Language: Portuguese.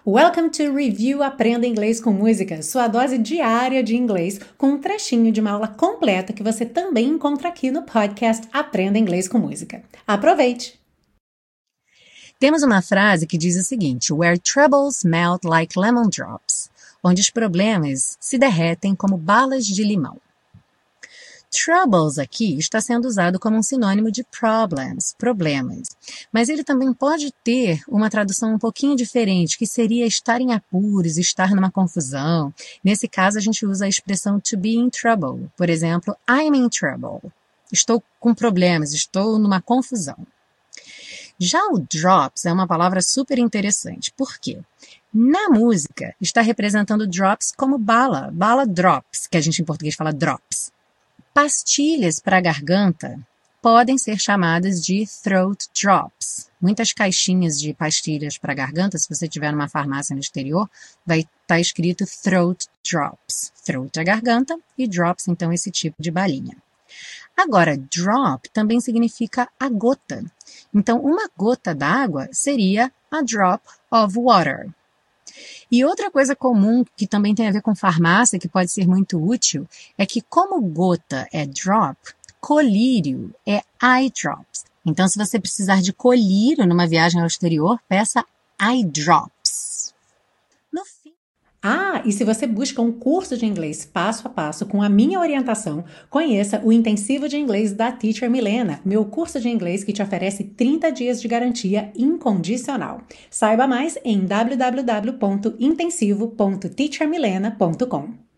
Welcome to Review Aprenda Inglês com Música, sua dose diária de inglês, com um trechinho de uma aula completa que você também encontra aqui no podcast Aprenda Inglês com Música. Aproveite! Temos uma frase que diz o seguinte: Where troubles melt like lemon drops, onde os problemas se derretem como balas de limão. Troubles aqui está sendo usado como um sinônimo de problems, problemas, mas ele também pode ter uma tradução um pouquinho diferente, que seria estar em apuros, estar numa confusão. Nesse caso, a gente usa a expressão to be in trouble. Por exemplo, I'm in trouble. Estou com problemas, estou numa confusão. Já o drops é uma palavra super interessante. Por quê? Na música, está representando drops como bala drops, que a gente em português fala drops. Pastilhas para a garganta podem ser chamadas de throat drops. Muitas caixinhas de pastilhas para a garganta, se você tiver numa farmácia no exterior, vai estar escrito throat drops. Throat é a garganta e drops, então, esse tipo de balinha. Agora, drop também significa a gota. Então, uma gota d'água seria a drop of water. E outra coisa comum que também tem a ver com farmácia, que pode ser muito útil, é que como gota é drop, colírio é eye drops. Então, se você precisar de colírio numa viagem ao exterior, peça eye drops. No fim... e se você busca um curso de inglês passo a passo com a minha orientação, conheça o Intensivo de Inglês da Teacher Milena, meu curso de inglês que te oferece 30 dias de garantia incondicional. Saiba mais em www.intensivo.teachermilena.com.